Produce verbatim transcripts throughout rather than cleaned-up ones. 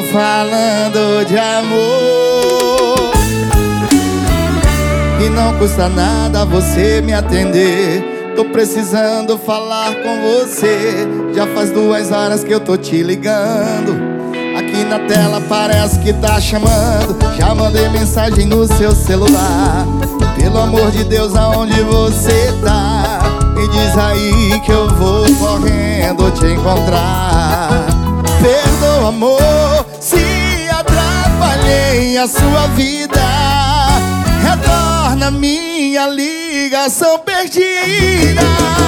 falando de amor e não custa nada você me atender. Tô precisando falar com você. Já faz duas horas que eu tô te ligando. Aqui na tela parece que tá chamando. Já mandei mensagem no seu celular. Pelo amor de Deus, aonde você tá? Me diz aí que eu vou correndo te encontrar. Perdoa, amor, se atrapalhei a sua vida. Retorna minha ligação perdida.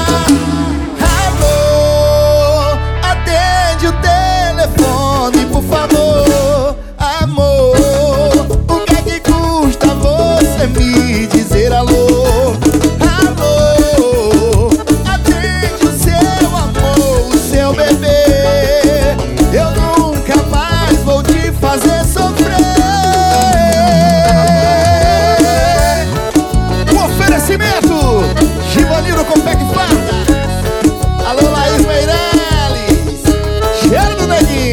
Amor, atende o telefone, por favor. Amor, o que é que custa você me dizer alô? Amor, atende o seu amor, o seu bebê. Eu nunca mais vou te fazer sofrer. Givanildo com pé que farta. Alô, Laís Meirelles, cheiro do neguinho.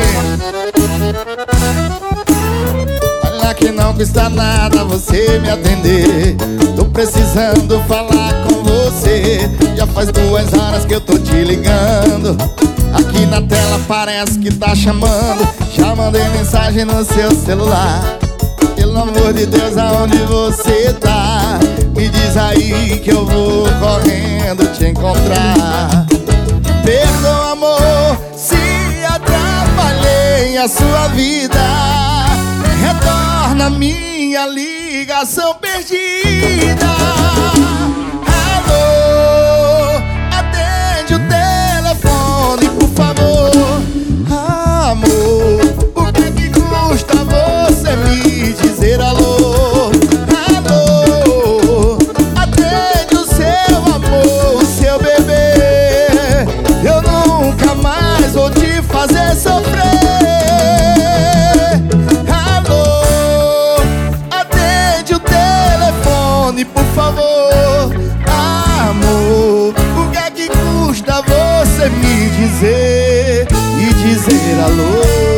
Olha que não custa nada você me atender. Tô precisando falar com você. Já faz duas horas que eu tô te ligando. Aqui na tela parece que tá chamando. Já mandei mensagem no seu celular. Pelo amor de Deus, aonde você tá? Me diz aí que eu vou correndo te encontrar. Perdoa, amor, se atrapalhei a sua vida. Retorna minha ligação perdida. Alô, atende o telefone, por favor. Amor, o que é que custa você me dizer alô? Fazer sofrer. Alô, atende o telefone, por favor. Amor, o que é que custa você me dizer e dizer alô?